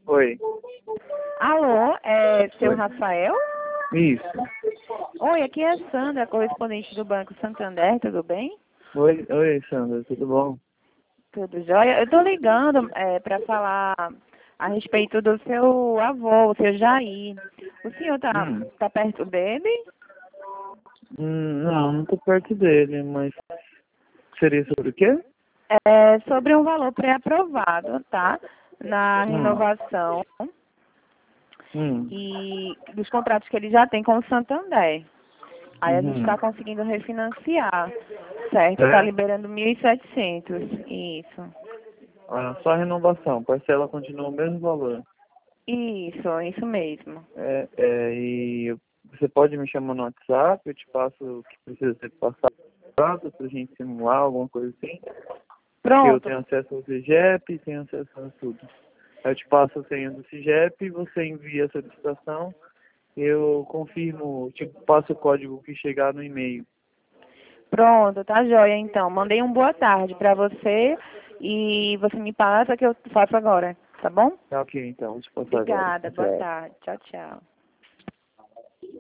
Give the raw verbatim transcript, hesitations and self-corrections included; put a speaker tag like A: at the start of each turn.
A: Oi.
B: Alô, é seu
A: Oi.
B: Rafael?
A: Isso.
B: Oi, aqui é a Sandra, correspondente do Banco Santander, tudo bem?
A: Oi, oi, Sandra, tudo bom?
B: Tudo jóia? Eu tô ligando é, para falar a respeito do seu avô, o seu Jair. O senhor tá,
A: Hum.
B: tá perto dele?
A: Hum, não, não tô perto dele, mas seria sobre o quê?
B: É sobre um valor pré-aprovado, tá? Na
A: Hum.
B: renovação
A: Hum.
B: e dos contratos que ele já tem com o Santander. Aí a gente
A: Uhum.
B: está conseguindo refinanciar, certo? Está
A: É?
B: liberando mil e setecentos, isso.
A: Ah, só a renovação, parcela continua o mesmo valor.
B: Isso, isso mesmo.
A: É, é, e você pode me chamar no WhatsApp, eu te passo o que precisa ser passado pra gente simular, alguma coisa assim. Que eu
B: Pronto,
A: tenho acesso ao CIGEP e tenho acesso a tudo. Eu te passo a senha do CIGEP, você envia a solicitação, eu confirmo, tipo, passo o código que chegar no e-mail.
B: pronto, tá joia então. Mandei um boa tarde para você e você me passa que eu faço agora, tá bom?
A: Tá ok, então, vou te passar agora.
B: Obrigada, boa
A: Tchau.
B: tarde. Tchau, tchau.